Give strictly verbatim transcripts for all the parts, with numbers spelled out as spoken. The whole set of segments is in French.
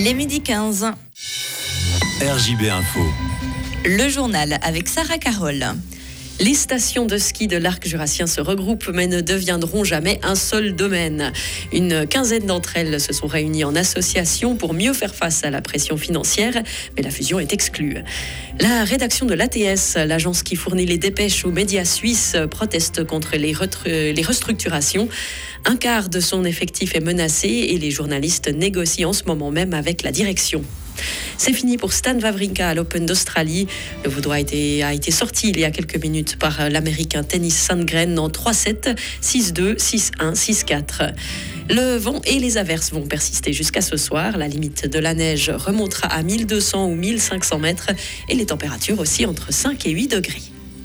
Il est midi quinze. R J B Info. Le journal avec Sarah Carole. Les stations de ski de l'arc jurassien se regroupent mais ne deviendront jamais un seul domaine. Une quinzaine d'entre elles se sont réunies en association pour mieux faire face à la pression financière, mais la fusion est exclue. La rédaction de l'A T S, l'agence qui fournit les dépêches aux médias suisses, proteste contre les, retru- les restructurations. Un quart de son effectif est menacé et les journalistes négocient en ce moment même avec la direction. C'est fini pour Stan Wawrinka à l'Open d'Australie. Le Vaudois a été, a été sorti il y a quelques minutes par l'Américain Tennis Sandgren en trois sept, six deux, six un, six quatre. Le vent et les averses vont persister jusqu'à ce soir. La limite de la neige remontera à mille deux cents ou mille cinq cents mètres et les températures aussi entre cinq et huit degrés.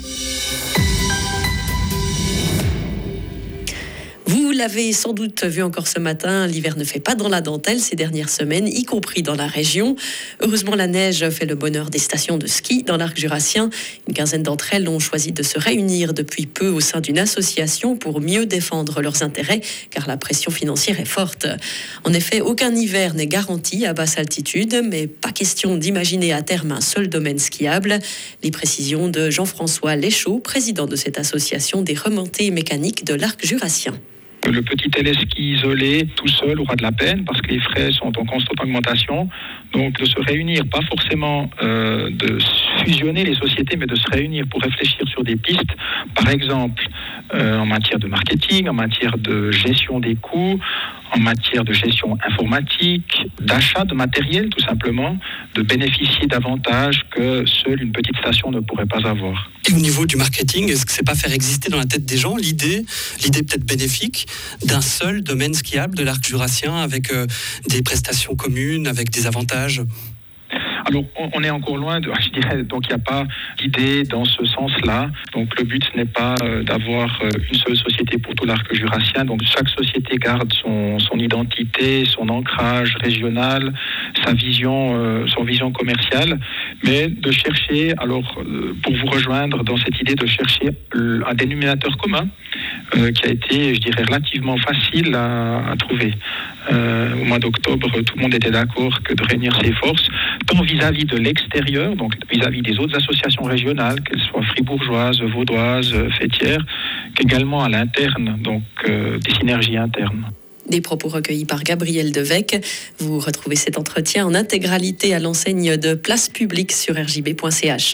Vous l'avez sans doute vu encore ce matin, l'hiver ne fait pas dans la dentelle ces dernières semaines, y compris dans la région. Heureusement, la neige fait le bonheur des stations de ski dans l'arc jurassien. Une quinzaine d'entre elles ont choisi de se réunir depuis peu au sein d'une association pour mieux défendre leurs intérêts, car la pression financière est forte. En effet, aucun hiver n'est garanti à basse altitude, mais pas question d'imaginer à terme un seul domaine skiable. Les précisions de Jean-François Léchaud, président de cette association des remontées mécaniques de l'arc jurassien. Le petit téléski isolé, tout seul, aura de la peine parce que les frais sont en constante augmentation. Donc de se réunir, pas forcément euh, de fusionner les sociétés, mais de se réunir pour réfléchir sur des pistes, par exemple euh, en matière de marketing, en matière de gestion des coûts, en matière de gestion informatique, d'achat de matériel tout simplement, de bénéficier d'avantages que seule une petite station ne pourrait pas avoir. Et au niveau du marketing, est-ce que c'est pas faire exister dans la tête des gens l'idée, l'idée peut-être bénéfique, d'un seul domaine skiable de l'arc jurassien avec euh, des prestations communes, avec des avantages ? Alors, on est encore loin, de, je dirais, donc il n'y a pas d'idée dans ce sens-là. Donc, le but, ce n'est pas euh, d'avoir euh, une seule société pour tout l'arc jurassien. Donc, chaque société garde son, son identité, son ancrage régional, sa vision, euh, son vision commerciale, mais de chercher, alors, euh, pour vous rejoindre dans cette idée de chercher euh, un dénominateur commun euh, qui a été, je dirais, relativement facile à, à trouver. Euh, au mois d'octobre, tout le monde était d'accord que de réunir ses forces, tant vis-à-vis de l'extérieur, donc vis-à-vis des autres associations régionales, qu'elles soient fribourgeoises, vaudoises, fêtières, qu'également à l'interne, donc euh, des synergies internes. Des propos recueillis par Gabriel Devec. Vous retrouvez cet entretien en intégralité à l'enseigne de Place Publique sur r j b point c h.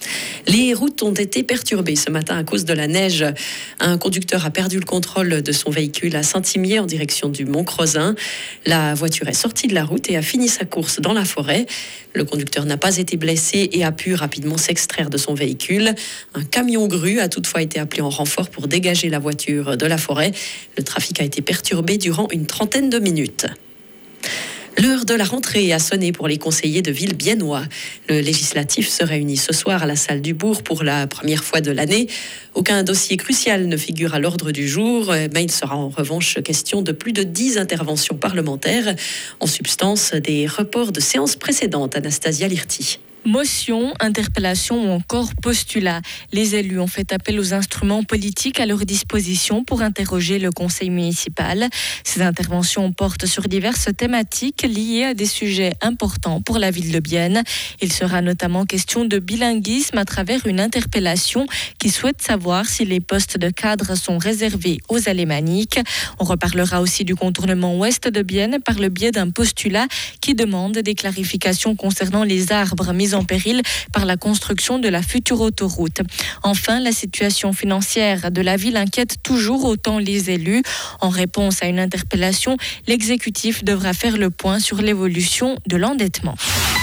Les routes ont été perturbées ce matin à cause de la neige. Un conducteur a perdu le contrôle de son véhicule à Saint-Imier en direction du Mont-Crozin. La voiture est sortie de la route et a fini sa course dans la forêt. Le conducteur n'a pas été blessé et a pu rapidement s'extraire de son véhicule. Un camion grue a toutefois été appelé en renfort pour dégager la voiture de la forêt. Le trafic a été perturbé durant une trentaine de minutes. L'heure de la rentrée a sonné pour les conseillers de Villebiennois. Le législatif se réunit ce soir à la salle du Bourg pour la première fois de l'année. Aucun dossier crucial ne figure à l'ordre du jour, mais il sera en revanche question de plus de dix interventions parlementaires. En substance, des reports de séances précédentes. Anastasia Lirti. Motion, interpellation ou encore postulat. Les élus ont fait appel aux instruments politiques à leur disposition pour interroger le conseil municipal. Ces interventions portent sur diverses thématiques liées à des sujets importants pour la ville de Bienne. Il sera notamment question de bilinguisme à travers une interpellation qui souhaite savoir si les postes de cadre sont réservés aux alémaniques. On reparlera aussi du contournement ouest de Bienne par le biais d'un postulat qui demande des clarifications concernant les arbres mis en péril par la construction de la future autoroute. Enfin, la situation financière de la ville inquiète toujours autant les élus. En réponse à une interpellation, l'exécutif devra faire le point sur l'évolution de l'endettement.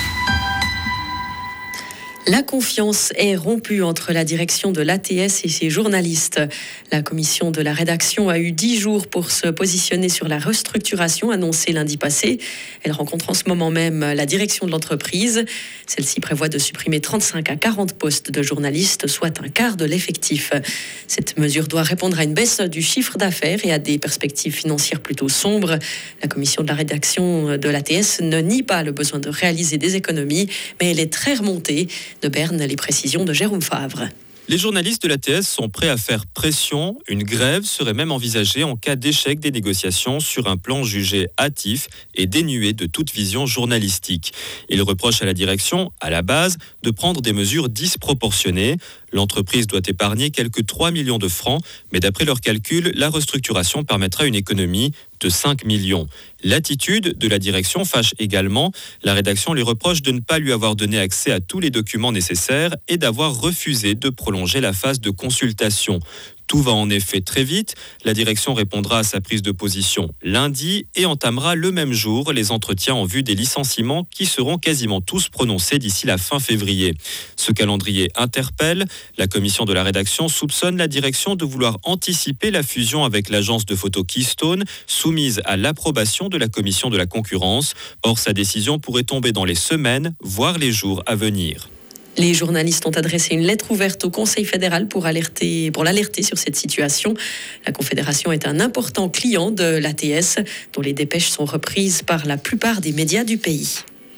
La confiance est rompue entre la direction de l'A T S et ses journalistes. La commission de la rédaction a eu dix jours pour se positionner sur la restructuration annoncée lundi passé. Elle rencontre en ce moment même la direction de l'entreprise. Celle-ci prévoit de supprimer trente-cinq à quarante postes de journalistes, soit un quart de l'effectif. Cette mesure doit répondre à une baisse du chiffre d'affaires et à des perspectives financières plutôt sombres. La commission de la rédaction de l'A T S ne nie pas le besoin de réaliser des économies, mais elle est très remontée. De Berne, les précisions de Jérôme Favre. Les journalistes de l'A T S sont prêts à faire pression. Une grève serait même envisagée en cas d'échec des négociations sur un plan jugé hâtif et dénué de toute vision journalistique. Ils reprochent à la direction, à la base, de prendre des mesures disproportionnées. L'entreprise doit épargner quelques trois millions de francs, mais d'après leurs calculs, la restructuration permettra une économie de cinq millions. L'attitude de la direction fâche également. La rédaction lui reproche de ne pas lui avoir donné accès à tous les documents nécessaires et d'avoir refusé de prolonger la phase de consultation. Tout va en effet très vite. La direction répondra à sa prise de position lundi et entamera le même jour les entretiens en vue des licenciements qui seront quasiment tous prononcés d'ici la fin février. Ce calendrier interpelle. La commission de la rédaction soupçonne la direction de vouloir anticiper la fusion avec l'agence de photo Keystone, soumise à l'approbation de la commission de la concurrence. Or, sa décision pourrait tomber dans les semaines, voire les jours à venir. Les journalistes ont adressé une lettre ouverte au Conseil fédéral pour, alerter, pour l'alerter sur cette situation. La Confédération est un important client de l'A T S, dont les dépêches sont reprises par la plupart des médias du pays.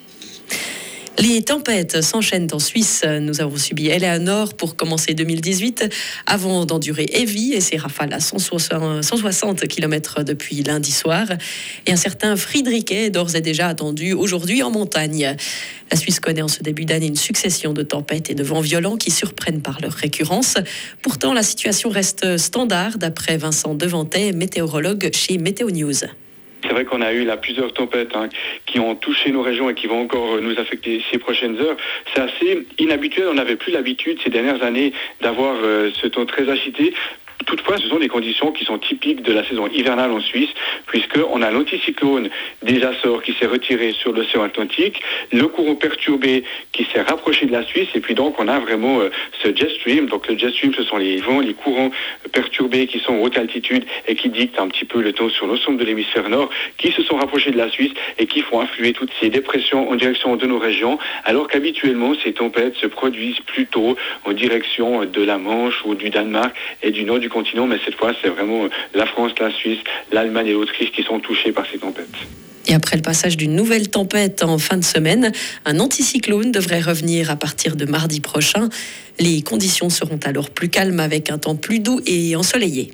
Les tempêtes s'enchaînent en Suisse. Nous avons subi Eleanor pour commencer deux mille dix-huit, avant d'endurer Evie et ses rafales à cent soixante kilomètres depuis lundi soir. Et un certain Friedrichshain est d'ores et déjà attendu aujourd'hui en montagne. La Suisse connaît en ce début d'année une succession de tempêtes et de vents violents qui surprennent par leur récurrence. Pourtant, la situation reste standard, d'après Vincent Devantet, météorologue chez Météo News. C'est vrai qu'on a eu là plusieurs tempêtes hein, qui ont touché nos régions et qui vont encore nous affecter ces prochaines heures. C'est assez inhabituel, on n'avait plus l'habitude ces dernières années d'avoir euh, ce temps très agité. Toutefois, ce sont des conditions qui sont typiques de la saison hivernale en Suisse, puisqu'on a l'anticyclone des Açores qui s'est retiré sur l'océan Atlantique, le courant perturbé qui s'est rapproché de la Suisse, et puis donc on a vraiment euh, ce jet stream. Donc le jet stream, ce sont les vents, les courants perturbés qui sont en haute altitude et qui dictent un petit peu le temps sur l'ensemble de l'hémisphère nord, qui se sont rapprochés de la Suisse et qui font influer toutes ces dépressions en direction de nos régions, alors qu'habituellement ces tempêtes se produisent plutôt en direction de la Manche ou du Danemark et du nord du continent, mais cette fois c'est vraiment la France, la Suisse, l'Allemagne et l'Autriche qui sont touchés par ces tempêtes. Et après le passage d'une nouvelle tempête en fin de semaine, un anticyclone devrait revenir à partir de mardi prochain. Les conditions seront alors plus calmes avec un temps plus doux et ensoleillé.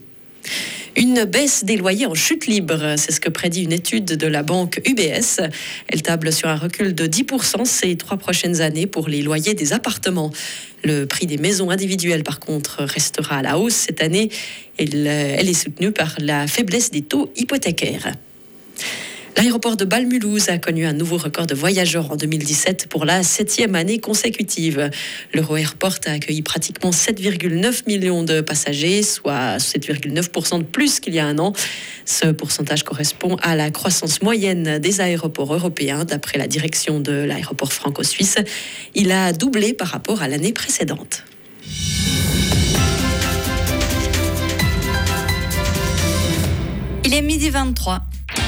Une baisse des loyers en chute libre, c'est ce que prédit une étude de la banque U B S. Elle table sur un recul de dix pour cent ces trois prochaines années pour les loyers des appartements. Le prix des maisons individuelles, par contre, restera à la hausse cette année. Elle, elle est soutenue par la faiblesse des taux hypothécaires. L'aéroport de Bâle-Mulhouse a connu un nouveau record de voyageurs en deux mille dix-sept pour la septième année consécutive. L'Euro-Airport a accueilli pratiquement sept virgule neuf millions de passagers, soit sept virgule neuf pour cent de plus qu'il y a un an. Ce pourcentage correspond à la croissance moyenne des aéroports européens, d'après la direction de l'aéroport franco-suisse. Il a doublé par rapport à l'année précédente. Il est midi vingt-trois.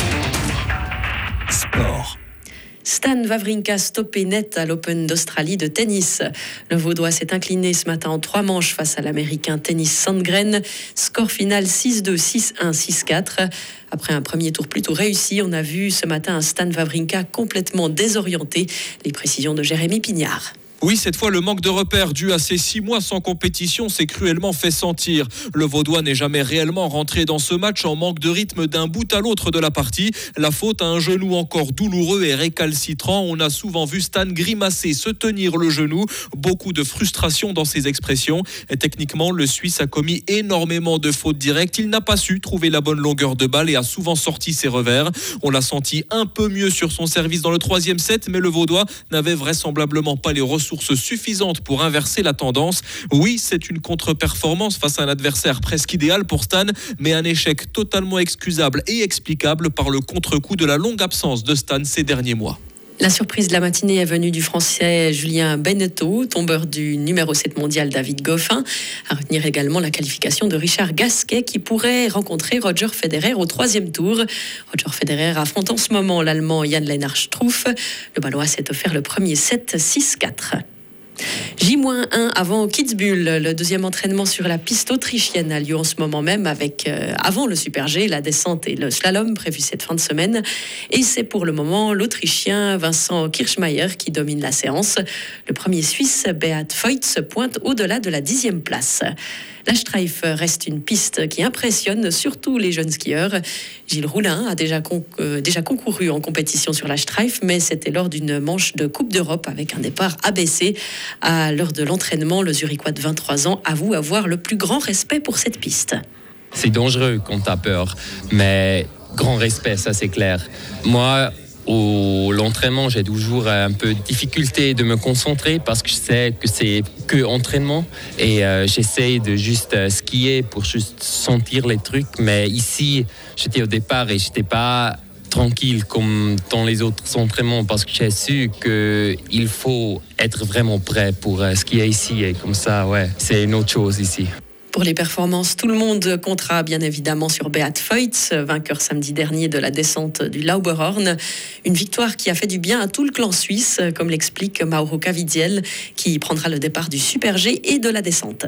Sport. Stan Wawrinka stoppé net à l'Open d'Australie de tennis. Le Vaudois s'est incliné ce matin en trois manches face à l'Américain Tennis Sandgren. Score final six deux, six un, six quatre. Après un premier tour plutôt réussi, on a vu ce matin un Stan Wawrinka complètement désorienté. Les précisions de Jérémy Pignard. Oui, cette fois, le manque de repères dû à ces six mois sans compétition s'est cruellement fait sentir. Le Vaudois n'est jamais réellement rentré dans ce match en manque de rythme d'un bout à l'autre de la partie. La faute à un genou encore douloureux et récalcitrant. On a souvent vu Stan grimacer, se tenir le genou. Beaucoup de frustration dans ses expressions. Et techniquement, le Suisse a commis énormément de fautes directes. Il n'a pas su trouver la bonne longueur de balle et a souvent sorti ses revers. On l'a senti un peu mieux sur son service dans le troisième set, mais le Vaudois n'avait vraisemblablement pas les ressources suffisantes pour inverser la tendance. Oui, c'est une contre-performance face à un adversaire presque idéal pour Stan, mais un échec totalement excusable et explicable par le contre-coup de la longue absence de Stan ces derniers mois. La surprise de la matinée est venue du Français Julien Benneteau, tombeur du numéro sept mondial David Goffin. À retenir également la qualification de Richard Gasquet qui pourrait rencontrer Roger Federer au troisième tour. Roger Federer affronte en ce moment l'Allemand Jan-Lennart Struff. Le Balois s'est offert le premier set six quatre. J un avant Kitzbühel. Le deuxième entraînement sur la piste autrichienne a lieu en ce moment même avec, euh, avant le Super G, la descente et le slalom prévu cette fin de semaine. Et c'est pour le moment l'Autrichien Vincent Kirchmeier qui domine la séance. Le premier Suisse, Beat Feuz, pointe au-delà de la dixième place. La Streif reste une piste qui impressionne surtout les jeunes skieurs. Gilles Roulin a déjà, con- euh, déjà concouru en compétition sur la Streif, mais c'était lors d'une manche de Coupe d'Europe avec un départ abaissé. À l'heure de l'entraînement, le Zurichois de vingt-trois ans avoue avoir le plus grand respect pour cette piste. C'est dangereux quand t'as peur, mais grand respect, ça c'est clair. Moi, au l'entraînement, j'ai toujours un peu de difficulté de me concentrer parce que je sais que c'est que entraînement et euh, j'essaye de juste euh, skier pour juste sentir les trucs. Mais ici, j'étais au départ et j'étais pas tranquille comme dans les autres entraînements parce que j'ai su qu'il faut être vraiment prêt pour euh, skier ici et comme ça, ouais, c'est une autre chose ici. Pour les performances, tout le monde comptera bien évidemment sur Beat Feuz, vainqueur samedi dernier de la descente du Lauberhorn. Une victoire qui a fait du bien à tout le clan suisse, comme l'explique Mauro Caviezel, qui prendra le départ du Super G et de la descente.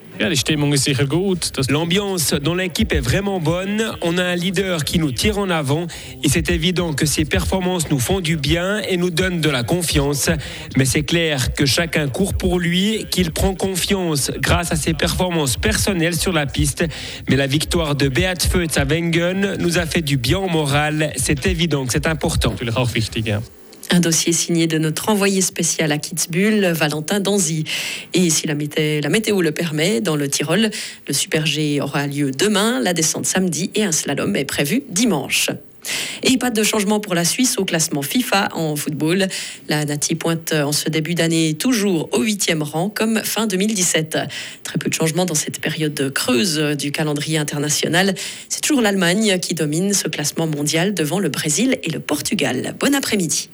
L'ambiance dans l'équipe est vraiment bonne. On a un leader qui nous tire en avant et c'est évident que ses performances nous font du bien et nous donnent de la confiance. Mais c'est clair que chacun court pour lui, qu'il prend confiance grâce à ses performances personnelles sur la piste. Mais la victoire de Beat Feuz à Wengen nous a fait du bien au moral. C'est évident que c'est important. Un dossier signé de notre envoyé spécial à Kitzbühel, Valentin Danzy. Et si la météo, la météo le permet, dans le Tyrol, le Super G aura lieu demain, la descente samedi et un slalom est prévu dimanche. Et pas de changement pour la Suisse au classement FIFA en football. La Nati pointe en ce début d'année toujours au huitième rang comme fin deux mille dix-sept. Très peu de changements dans cette période creuse du calendrier international. C'est toujours l'Allemagne qui domine ce classement mondial devant le Brésil et le Portugal. Bon après-midi.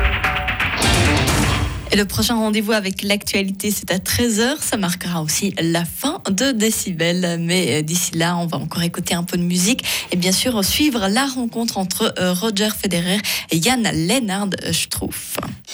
Et le prochain rendez-vous avec l'actualité, c'est à treize heures. Ça marquera aussi la fin de Décibel. Mais d'ici là, on va encore écouter un peu de musique. Et bien sûr, suivre la rencontre entre Roger Federer et Jan Lennard Struff.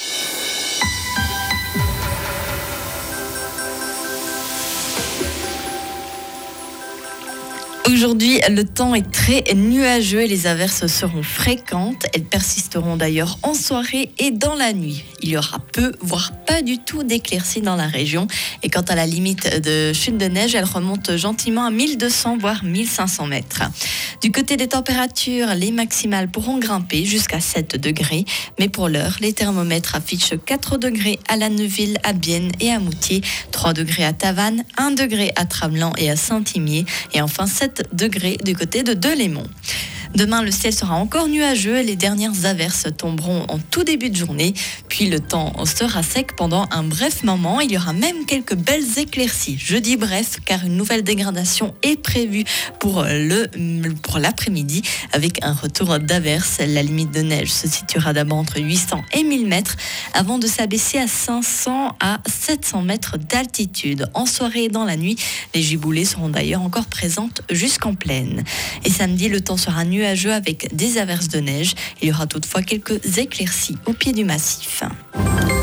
Aujourd'hui, le temps est très nuageux et les averses seront fréquentes. Elles persisteront d'ailleurs en soirée et dans la nuit. Il y aura peu, voire pas du tout d'éclaircies dans la région. Et quant à la limite de chute de neige, elle remonte gentiment à mille deux cents voire mille cinq cents mètres. Du côté des températures, les maximales pourront grimper jusqu'à sept degrés. Mais pour l'heure, les thermomètres affichent quatre degrés à La Neuville, à Bienne et à Moutier, trois degrés à Tavannes, un degré à Tramelan et à Saint-Imier et enfin sept degrés du côté de Delémont. Demain, le ciel sera encore nuageux et les dernières averses tomberont en tout début de journée. Puis le temps sera sec pendant un bref moment. Il y aura même quelques belles éclaircies. Je dis bref, car une nouvelle dégradation est prévue pour, le, pour l'après-midi avec un retour d'averses. La limite de neige se situera d'abord entre huit cents et mille mètres avant de s'abaisser à cinq cents à sept cents mètres d'altitude. En soirée et dans la nuit, les giboulées seront d'ailleurs encore présentes jusqu'en plaine. Et samedi, le temps sera nuageux avec des averses de neige. Il y aura toutefois quelques éclaircies au pied du massif.